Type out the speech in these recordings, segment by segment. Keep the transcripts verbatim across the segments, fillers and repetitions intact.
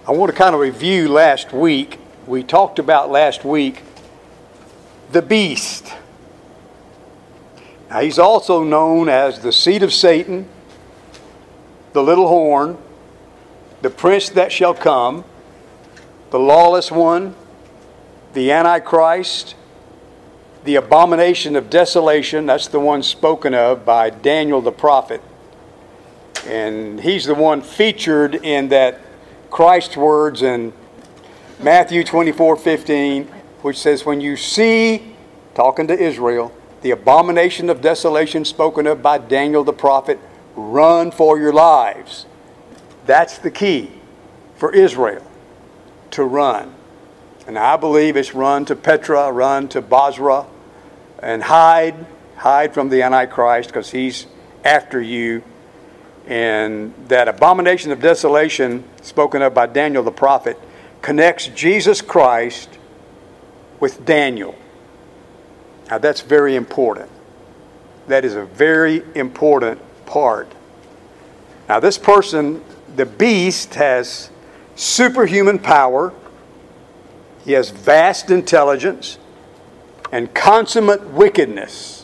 I want to kind of review last week. We talked about last week the beast. Now, he's also known as the seed of Satan, the little horn, the prince that shall come, the lawless one, the Antichrist, the abomination of desolation. That's the one spoken of by Daniel the prophet. And he's the one featured in that Christ's words in Matthew twenty-four fifteen, which says, when you see, talking to Israel, the abomination of desolation spoken of by Daniel the prophet, run for your lives. That's the key for Israel, to run. And I believe it's run to Petra, run to Basra, and hide, hide from the Antichrist, because he's after you. And that abomination of desolation spoken of by Daniel the prophet connects Jesus Christ with Daniel. Now that's very important. That is a very important part. Now this person, the beast, has superhuman power. He has vast intelligence and consummate wickedness.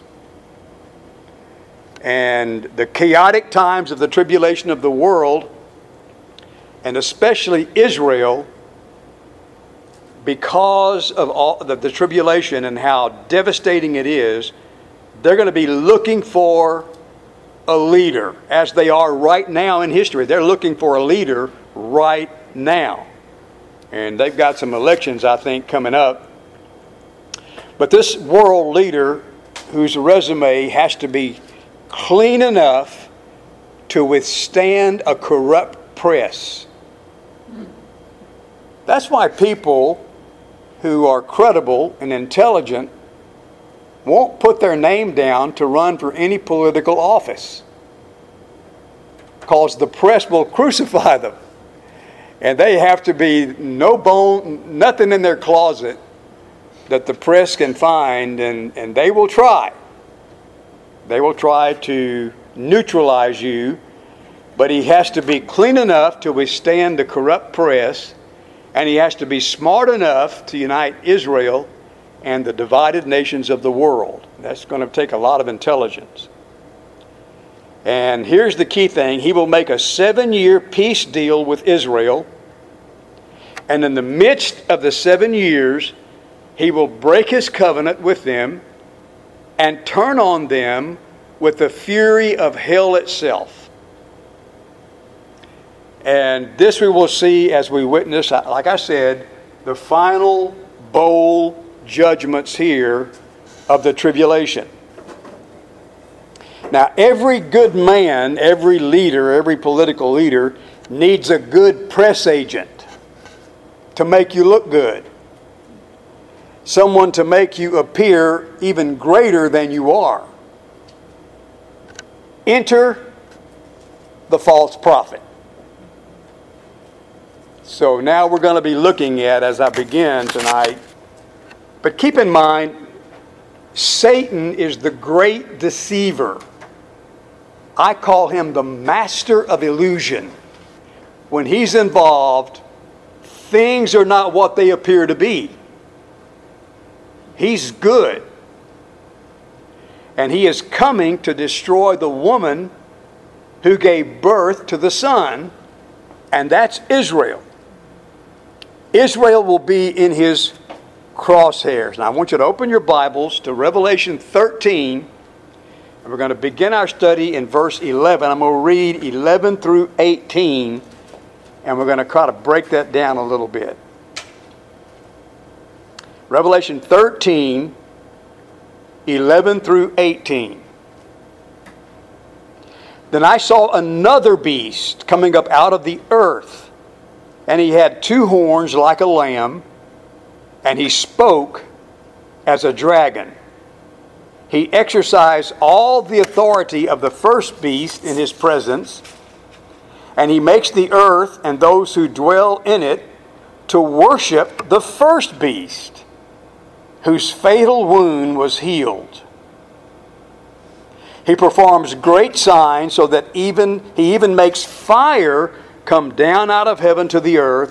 And the chaotic times of the tribulation of the world, and especially Israel, because of all the, the tribulation and how devastating it is, they're going to be looking for a leader, as they are right now in history. They're looking for a leader right now. And they've got some elections, I think, coming up. But this world leader, whose resume has to be clean enough to withstand a corrupt press. That's why people who are credible and intelligent won't put their name down to run for any political office, because the press will crucify them. And they have to be no bone, nothing in their closet that the press can find, and, and they will try. They will try to neutralize you, but he has to be clean enough to withstand the corrupt press, and he has to be smart enough to unite Israel and the divided nations of the world. That's going to take a lot of intelligence. And here's the key thing. He will make a seven-year peace deal with Israel. And in the midst of the seven years, he will break his covenant with them and turn on them with the fury of hell itself. And this we will see as we witness, like I said, the final bowl judgments here of the tribulation. Now, every good man, every leader, every political leader needs a good press agent to make you look good. Someone to make you appear even greater than you are. Enter the false prophet. So now we're going to be looking at, as I begin tonight, but keep in mind, Satan is the great deceiver. I call him the master of illusion. When he's involved, things are not what they appear to be. He's good. And he is coming to destroy the woman who gave birth to the Son, and that's Israel. Israel will be in his crosshairs. Now I want you to open your Bibles to Revelation thirteen, and we're going to begin our study in verse eleven. I'm going to read eleven through eighteen, and we're going to try to break that down a little bit. Revelation thirteen, eleven through eighteen. Then I saw another beast coming up out of the earth, and he had two horns like a lamb, and he spoke as a dragon. He exercised all the authority of the first beast in his presence, and he makes the earth and those who dwell in it to worship the first beast, whose fatal wound was healed. He performs great signs, so that even he even makes fire come down out of heaven to the earth,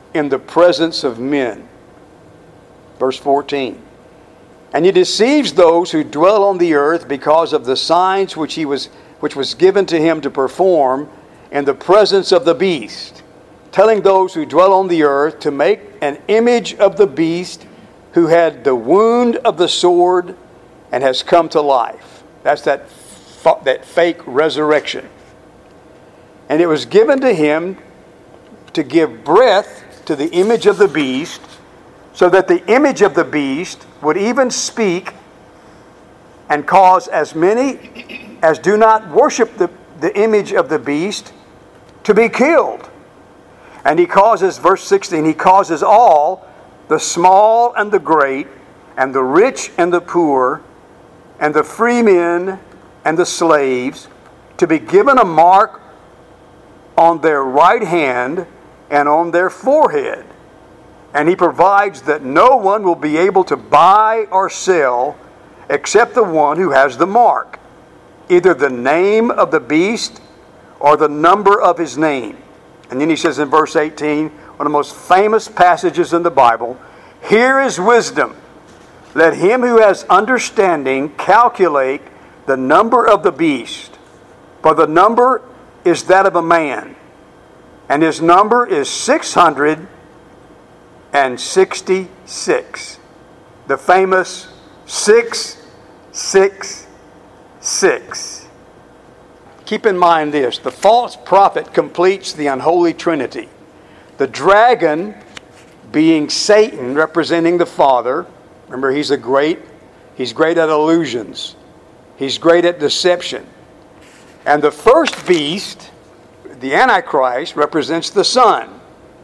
in the presence of men. Verse fourteen. And he deceives those who dwell on the earth because of the signs which he was which was given to him to perform in the presence of the beast, telling those who dwell on the earth to make an image of the beast who had the wound of the sword and has come to life. That's that, that fake resurrection. And it was given to him to give breath to the image of the beast, so that the image of the beast would even speak and cause as many as do not worship the, the image of the beast to be killed. And he causes, verse sixteen, he causes all, the small and the great, and the rich and the poor, and the free men and the slaves, to be given a mark on their right hand and on their forehead. And he provides that no one will be able to buy or sell except the one who has the mark, either the name of the beast or the number of his name. And then he says in verse eighteen, one of the most famous passages in the Bible, here is wisdom. Let him who has understanding calculate the number of the beast, for the number is that of a man, and his number is six hundred and sixty-six. The famous six six six. Keep in mind this, the false prophet completes the unholy trinity. The dragon being Satan, representing the Father. Remember, he's a great, he's great at illusions. He's great at deception. And the first beast, the Antichrist, represents the Son.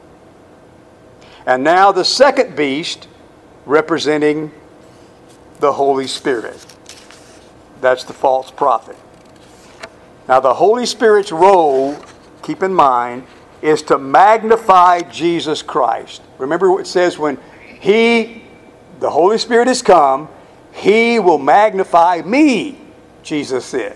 And now the second beast, representing the Holy Spirit. That's the false prophet. Now the Holy Spirit's role, keep in mind, is to magnify Jesus Christ. Remember what it says, when He, the Holy Spirit has come, He will magnify me, Jesus said.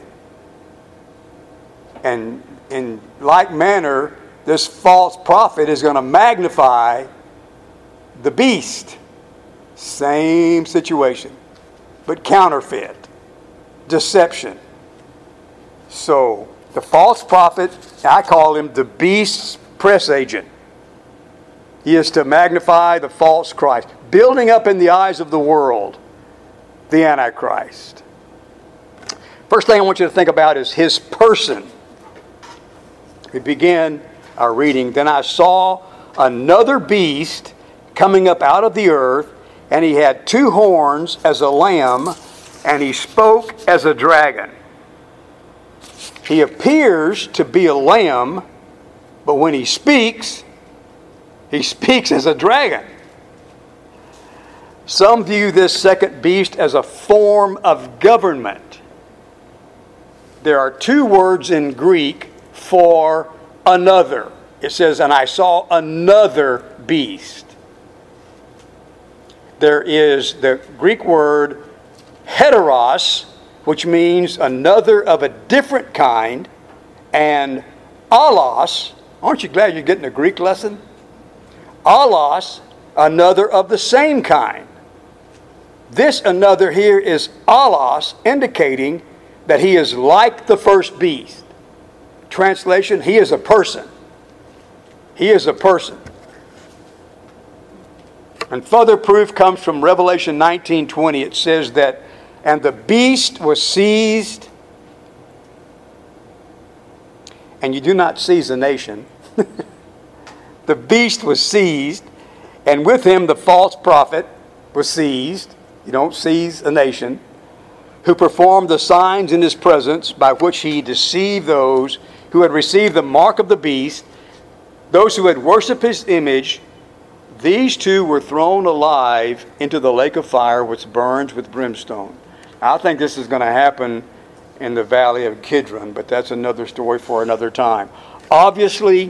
And in like manner, this false prophet is going to magnify the beast. Same situation, but counterfeit, deception. So, the false prophet, I call him the beast's press agent. He is to magnify the false Christ, building up in the eyes of the world the Antichrist. First thing I want you to think about is his person. We begin our reading. Then I saw another beast coming up out of the earth, and he had two horns as a lamb, and he spoke as a dragon. He appears to be a lamb, but when he speaks, he speaks as a dragon. Some view this second beast as a form of government. There are two words in Greek for another. It says, and I saw another beast. There is the Greek word heteros, which means another of a different kind, and allos, aren't you glad you're getting a Greek lesson? Allos, another of the same kind. This another here is allos, indicating that he is like the first beast. Translation, he is a person. He is a person. And further proof comes from Revelation nineteen twenty. It says that, and the beast was seized, and you do not seize a nation. The beast was seized, and with him the false prophet was seized. You don't seize a nation. Who performed the signs in his presence, by which he deceived those who had received the mark of the beast, those who had worshipped his image. These two were thrown alive into the lake of fire, which burns with brimstone. I think this is going to happen in the valley of Kidron, but that's another story for another time. Obviously,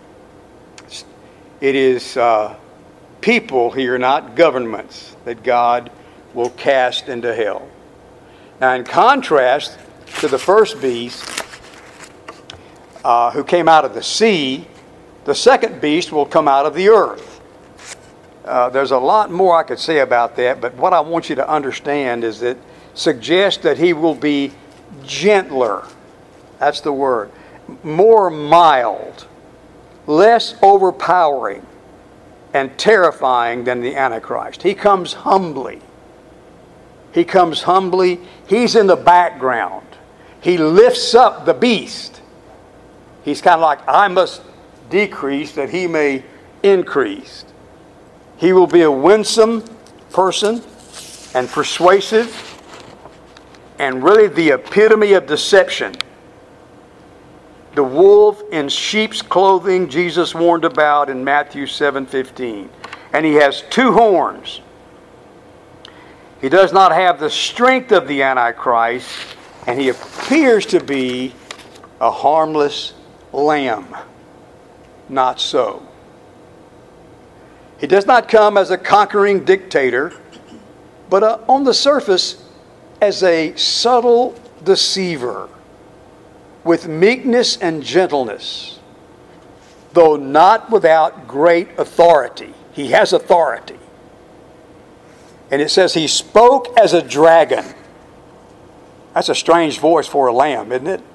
it is uh, people here, not governments, that God will cast into hell. Now, in contrast to the first beast, uh, who came out of the sea, The second beast will come out of the earth. Uh, there's a lot more I could say about that, but what I want you to understand is that suggests that he will be gentler. That's the word. More mild, less overpowering and terrifying than the Antichrist. He comes humbly. He comes humbly. He's in the background. He lifts up the beast. He's kind of like, I must decrease that he may increase. He will be a winsome person and persuasive and really the epitome of deception. The wolf in sheep's clothing Jesus warned about in Matthew seven fifteen. And he has two horns. He does not have the strength of the Antichrist, and he appears to be a harmless lamb. Not so. He does not come as a conquering dictator, but uh, on the surface as a subtle deceiver with meekness and gentleness, though not without great authority. He has authority. And it says he spoke as a dragon. That's a strange voice for a lamb, isn't it?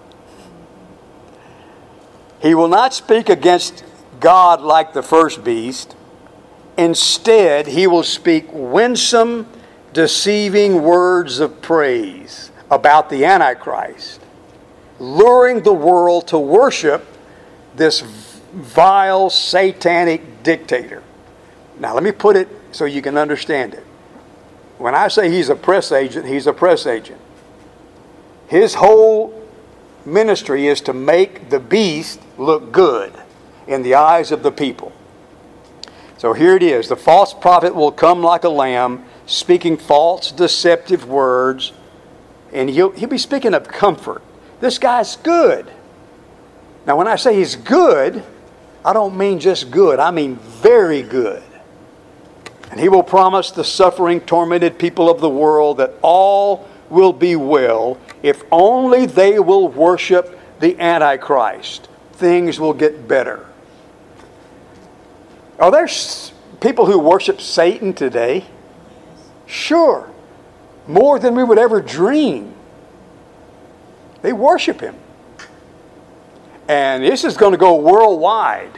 He will not speak against God like the first beast. Instead, he will speak winsome, deceiving words of praise about the Antichrist, luring the world to worship this vile, satanic dictator. Now, let me put it so you can understand it. When I say he's a press agent, he's a press agent. His whole ministry is to make the beast look good in the eyes of the people. So here it is. The false prophet will come like a lamb, speaking false, deceptive words, and he'll, he'll be speaking of comfort. This guy's good. Now, when I say he's good, I don't mean just good. I mean very good. And he will promise the suffering, tormented people of the world that all will be well if only they will worship the Antichrist. Things will get better. Are there people who worship Satan today? Sure. More than we would ever dream. They worship him. And this is going to go worldwide.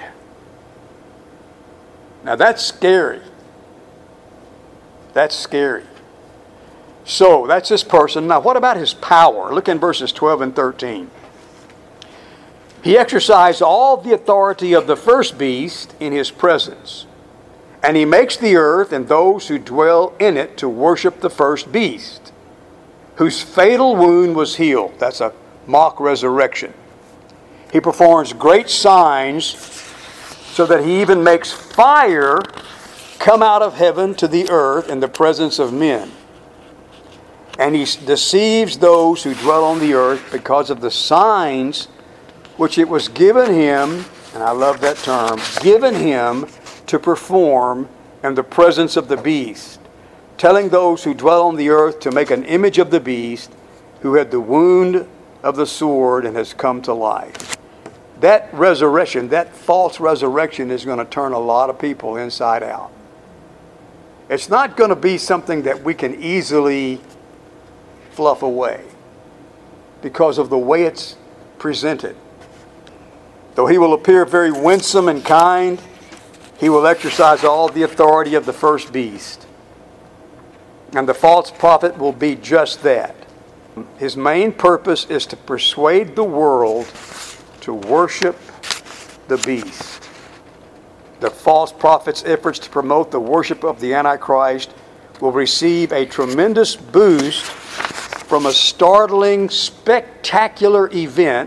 Now that's scary. That's scary. So that's this person. Now what about his power? Look in verses twelve and thirteen. He exercised all the authority of the first beast in his presence. And he makes the earth and those who dwell in it to worship the first beast, whose fatal wound was healed. That's a mock resurrection. He performs great signs so that he even makes fire come out of heaven to the earth in the presence of men. And he deceives those who dwell on the earth because of the signs which it was given him, and I love that term, given him to perform in the presence of the beast, telling those who dwell on the earth to make an image of the beast who had the wound of the sword and has come to life. That resurrection, that false resurrection is going to turn a lot of people inside out. It's not going to be something that we can easily fluff away because of the way it's presented. Though he will appear very winsome and kind, he will exercise all the authority of the first beast. And the false prophet will be just that. His main purpose is to persuade the world to worship the beast. The false prophet's efforts to promote the worship of the Antichrist will receive a tremendous boost from a startling, spectacular event,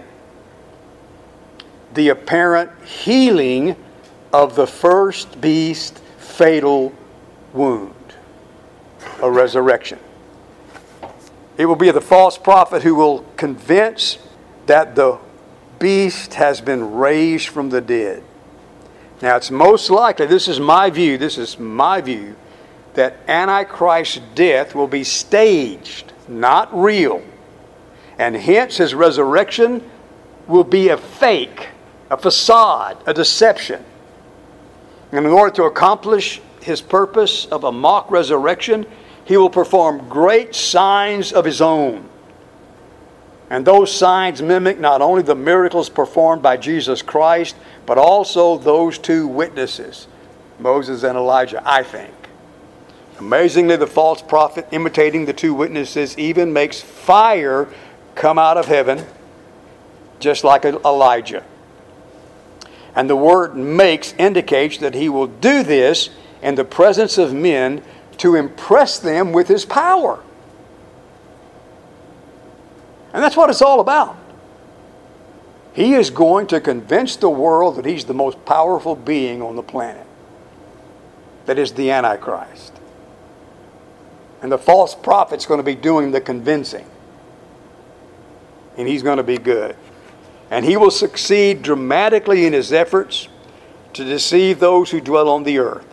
the apparent healing of the first beast's fatal wound, a resurrection. It will be the false prophet who will convince that the beast has been raised from the dead. Now, it's most likely, this is my view, this is my view, that Antichrist's death will be staged, not real. And hence his resurrection will be a fake. a facade, a deception. And in order to accomplish his purpose of a mock resurrection, he will perform great signs of his own. And those signs mimic not only the miracles performed by Jesus Christ, but also those two witnesses, Moses and Elijah, I think. Amazingly, the false prophet, imitating the two witnesses, even makes fire come out of heaven, just like Elijah. And the word makes indicates that he will do this in the presence of men to impress them with his power. And that's what it's all about. He is going to convince the world that he's the most powerful being on the planet. That is the Antichrist. And the false prophet's going to be doing the convincing. And he's going to be good. And he will succeed dramatically in his efforts to deceive those who dwell on the earth.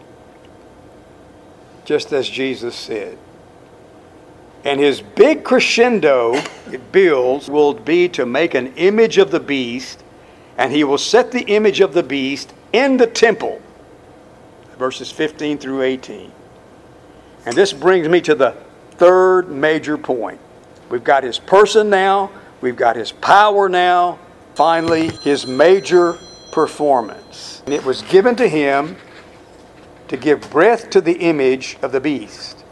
Just as Jesus said. And his big crescendo it builds will be to make an image of the beast, and he will set the image of the beast in the temple. Verses fifteen through eighteen. And this brings me to the third major point. We've got his person now. We've got his power now. Finally, his major performance. And it was given to him to give breath to the image of the beast,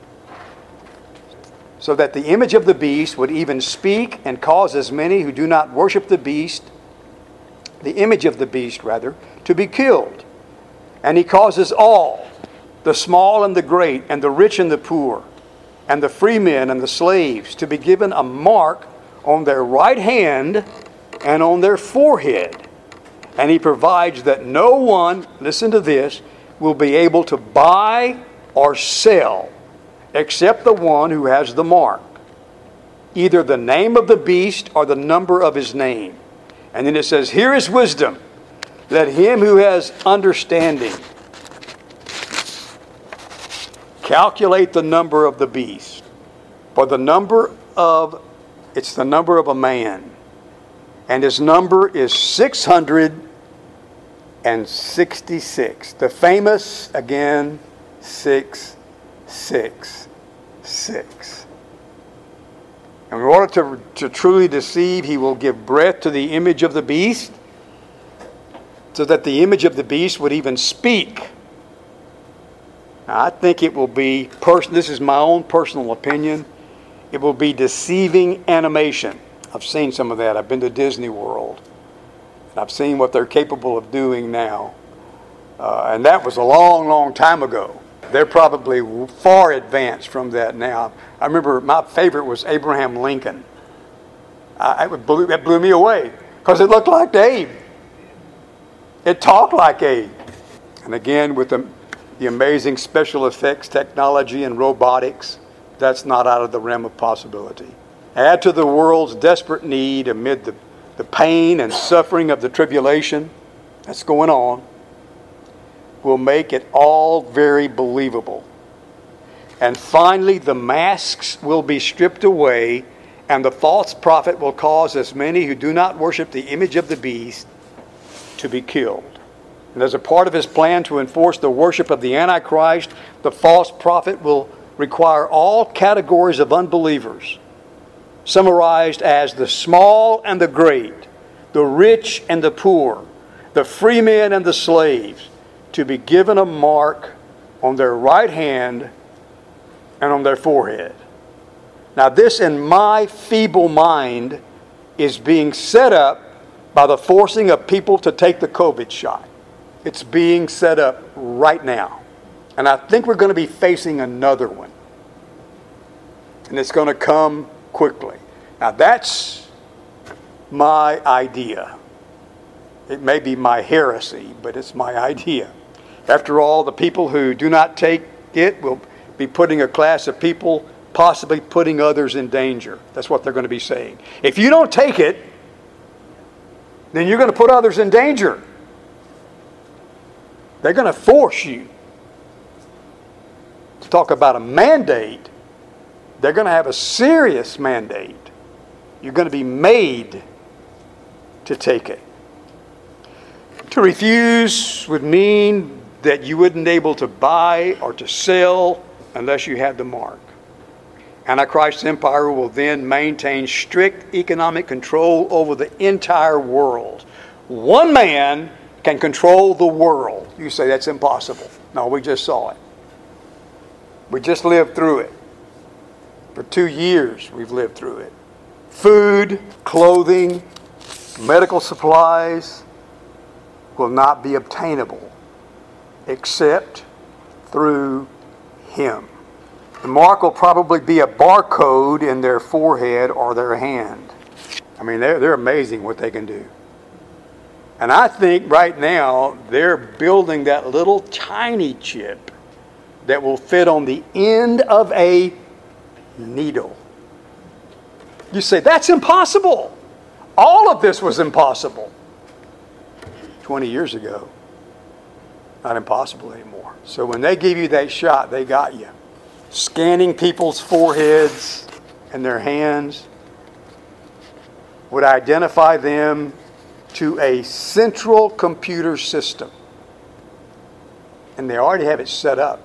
so that the image of the beast would even speak and cause as many who do not worship the beast, the image of the beast rather, to be killed. And he causes all, the small and the great, and the rich and the poor, and the free men and the slaves, to be given a mark on their right hand and on their forehead. And he provides that no one, listen to this, will be able to buy or sell except the one who has the mark, either the name of the beast or the number of his name. And then it says, here is wisdom. Let him who has understanding calculate the number of the beast. For the number of, it's the number of a man. And his number is six hundred sixty-six. The famous, again, six, six, six. And in order to, to truly deceive, he will give breath to the image of the beast, so that the image of the beast would even speak. Now, I think it will be, pers- this is my own personal opinion, it will be deceiving animation. I've seen some of that. I've been to Disney World. And I've seen what they're capable of doing now. Uh, and that was a long, long time ago. They're probably far advanced from that now. I remember my favorite was Abraham Lincoln. I, it, blew, it blew me away because it looked like Abe. It talked like Abe. And again, with the, the amazing special effects technology and robotics, that's not out of the realm of possibility. Add to the world's desperate need amid the, the pain and suffering of the tribulation that's going on, will make it all very believable. And finally, the masks will be stripped away, and the false prophet will cause as many who do not worship the image of the beast to be killed. And as a part of his plan to enforce the worship of the Antichrist, the false prophet will require all categories of unbelievers, summarized as the small and the great, the rich and the poor, the free men and the slaves, to be given a mark on their right hand and on their forehead. Now this, in my feeble mind, is being set up by the forcing of people to take the COVID shot. It's being set up right now. And I think we're going to be facing another one. And it's going to come quickly. Now that's my idea. It may be my heresy, but it's my idea. After all, the people who do not take it will be putting a class of people, possibly putting others in danger. That's what they're going to be saying. If you don't take it, then you're going to put others in danger. They're going to force you to talk about a mandate. They're going to have a serious mandate. You're going to be made to take it. To refuse would mean that you wouldn't be able to buy or to sell unless you had the mark. Antichrist's empire will then maintain strict economic control over the entire world. One man can control the world. You say that's impossible. No, we just saw it. We just lived through it. For two years we've lived through it. Food, clothing, medical supplies will not be obtainable except through him. The mark will probably be a barcode in their forehead or their hand. I mean, they're, they're amazing what they can do. And I think right now they're building that little tiny chip that will fit on the end of a needle. You say, that's impossible. All of this was impossible twenty years ago. Not impossible anymore. So when they give you that shot, they got you. Scanning people's foreheads and their hands would identify them to a central computer system. And they already have it set up.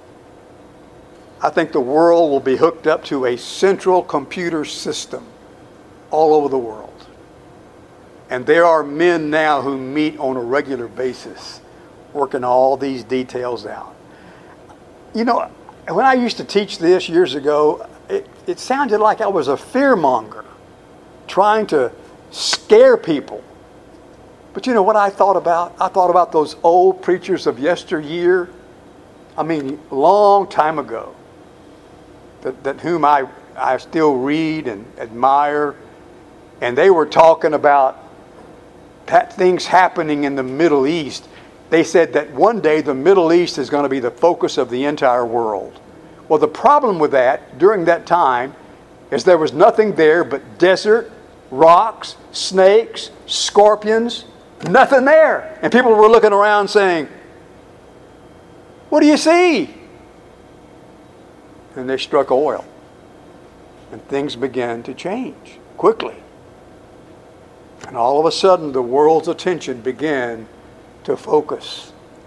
I think the world will be hooked up to a central computer system all over the world. And there are men now who meet on a regular basis working all these details out. You know, when I used to teach this years ago, it, it sounded like I was a fearmonger trying to scare people. But you know what I thought about? I thought about those old preachers of yesteryear. I mean, long time ago. That, that whom I, I still read and admire. And they were talking about things happening in the Middle East. They said that one day the Middle East is going to be the focus of the entire world. Well, the problem with that during that time is there was nothing there but desert, rocks, snakes, scorpions, nothing there. And people were looking around saying, what do you see? And they struck oil. And things began to change quickly. And all of a sudden, the world's attention began to focus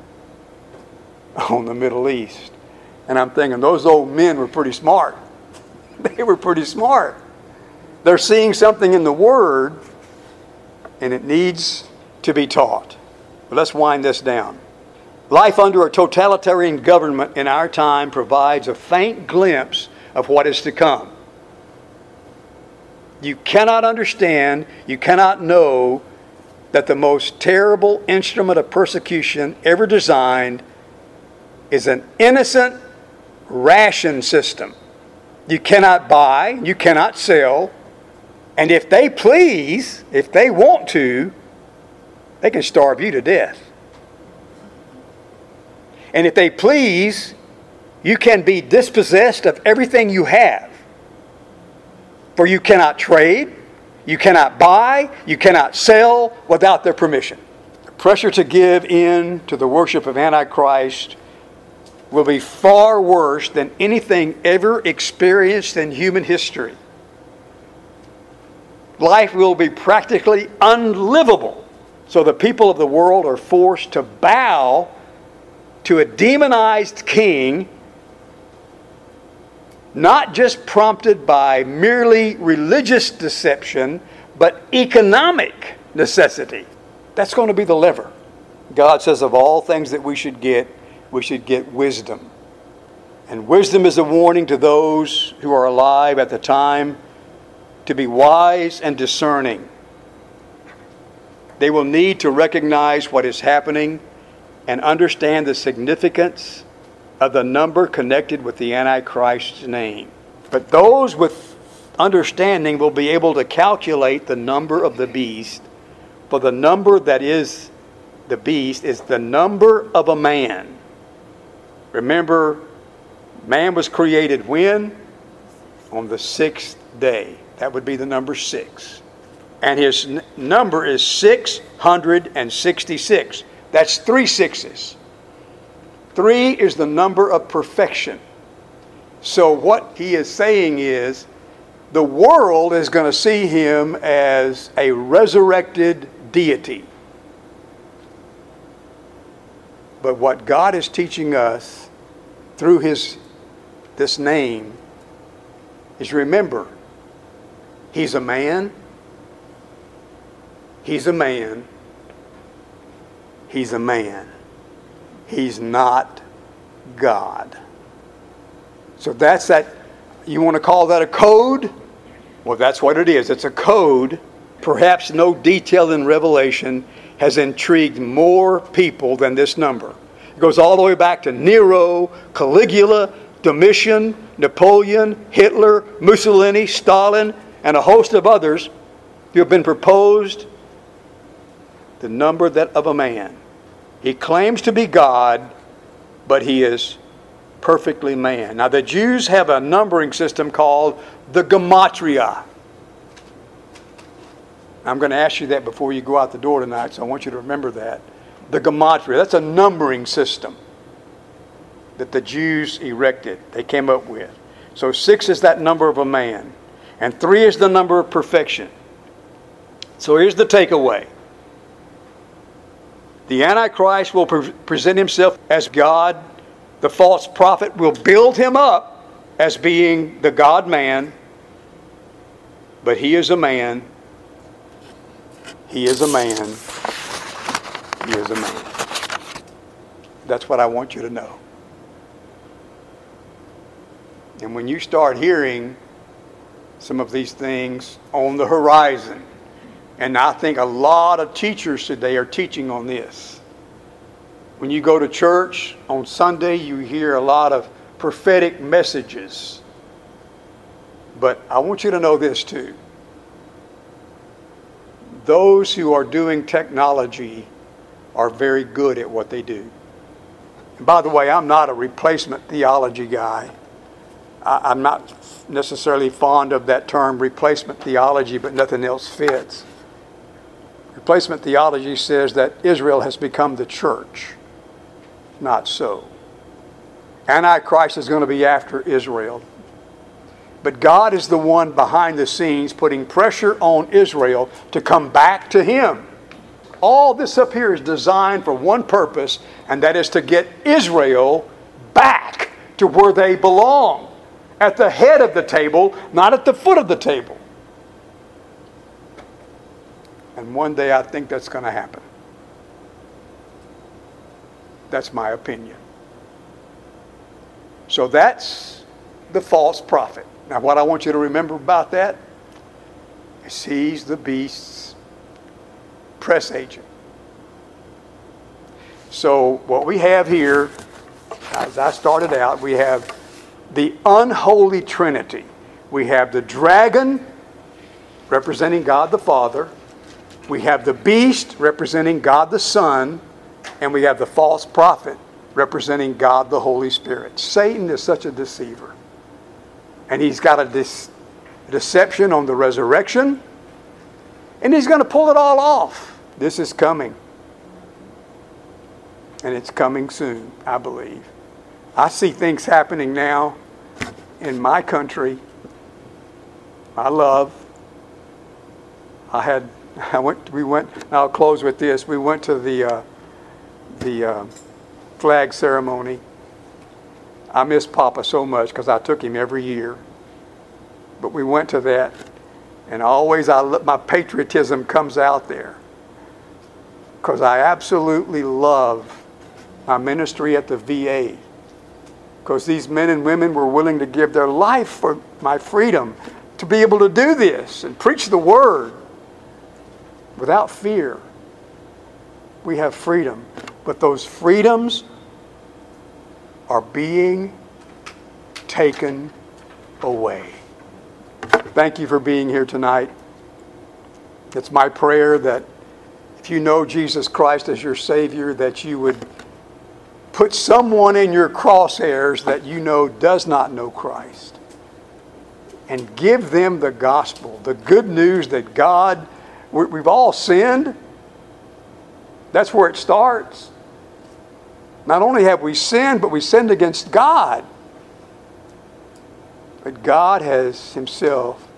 on the Middle East. And I'm thinking, those old men were pretty smart. They were pretty smart. They're seeing something in the Word, and it needs to be taught. But let's wind this down. Life under a totalitarian government in our time provides a faint glimpse of what is to come. You cannot understand, you cannot know that the most terrible instrument of persecution ever designed is an innocent ration system. You cannot buy, you cannot sell, and if they please, if they want to, they can starve you to death. And if they please, you can be dispossessed of everything you have. For you cannot trade, you cannot buy, you cannot sell without their permission. The pressure to give in to the worship of Antichrist will be far worse than anything ever experienced in human history. Life will be practically unlivable. So the people of the world are forced to bow to a demonized king, not just prompted by merely religious deception, but economic necessity. That's going to be the lever. God says of all things that we should get, we should get wisdom. And wisdom is a warning to those who are alive at the time to be wise and discerning. They will need to recognize what is happening and understand the significance of the number connected with the Antichrist's name. But those with understanding will be able to calculate the number of the beast, for the number that is the beast is the number of a man. Remember, man was created when? On the sixth day. That would be the number six. And his n- number is six hundred sixty-six. That's three sixes. Three is the number of perfection. So what he is saying is, the world is going to see him as a resurrected deity. But what God is teaching us through his this name is, remember, he's a man. He's a man. He's a man. He's not God. So that's that. You want to call that a code? Well, that's what it is. It's a code. Perhaps no detail in Revelation has intrigued more people than this number. It goes all the way back to Nero, Caligula, Domitian, Napoleon, Hitler, Mussolini, Stalin, and a host of others who have been proposed the number that of a man. He claims to be God, but he is perfectly man. Now, the Jews have a numbering system called the Gematria. I'm going to ask you that before you go out the door tonight, so I want you to remember that. The Gematria, that's a numbering system that the Jews erected, they came up with. So six is that number of a man, and three is the number of perfection. So here's the takeaway. The Antichrist will pre- present himself as God. The false prophet will build him up as being the God-man. But he is a man. He is a man. He is a man. That's what I want you to know. And when you start hearing some of these things on the horizon, and I think a lot of teachers today are teaching on this. When you go to church on Sunday, you hear a lot of prophetic messages. But I want you to know this too. Those who are doing technology are very good at what they do. And by the way, I'm not a replacement theology guy. I, I'm not necessarily fond of that term, replacement theology, but nothing else fits. Replacement theology says that Israel has become the church. Not so. Antichrist is going to be after Israel. But God is the one behind the scenes putting pressure on Israel to come back to him. All this up here is designed for one purpose, and that is to get Israel back to where they belong. At the head of the table, not at the foot of the table. And one day I think that's going to happen. That's my opinion. So that's the false prophet. Now what I want you to remember about that is he's the beast's press agent. So what we have here, as I started out, we have the unholy trinity. We have the dragon representing God the Father. We have the beast representing God the Son, and we have the false prophet representing God the Holy Spirit. Satan is such a deceiver. And he's got a dis- deception on the resurrection, and he's going to pull it all off. This is coming. And it's coming soon, I believe. I see things happening now in my country. I love. I had I went. We went. I'll close with this. We went to the uh, the uh, flag ceremony. I miss Papa so much because I took him every year. But we went to that, and always I my patriotism comes out there because I absolutely love my ministry at the V A. Because these men and women were willing to give their life for my freedom to be able to do this and preach the word. Without fear, we have freedom. But those freedoms are being taken away. Thank you for being here tonight. It's my prayer that if you know Jesus Christ as your Savior, that you would put someone in your crosshairs that you know does not know Christ, and give them the gospel, the good news that God, we've all sinned. That's where it starts. Not only have we sinned, but we sinned against God. But God has himself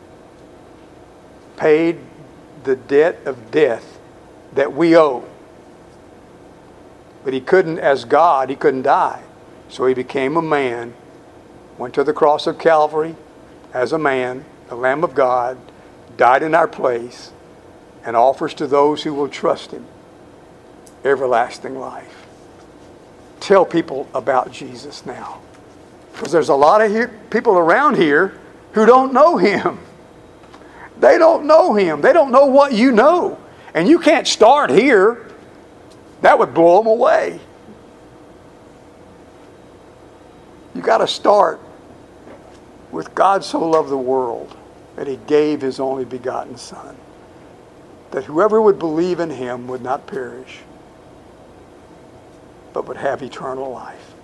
paid the debt of death that we owe. But he couldn't, as God, he couldn't die. So he became a man, went to the cross of Calvary as a man, the Lamb of God, died in our place, and offers to those who will trust him everlasting life. Tell people about Jesus now. Because there's a lot of here, people around here who don't know him. They don't know him. They don't know what you know. And you can't start here. That would blow them away. You got to start with God so loved the world that he gave his only begotten Son, that whoever would believe in him would not perish, but would have eternal life.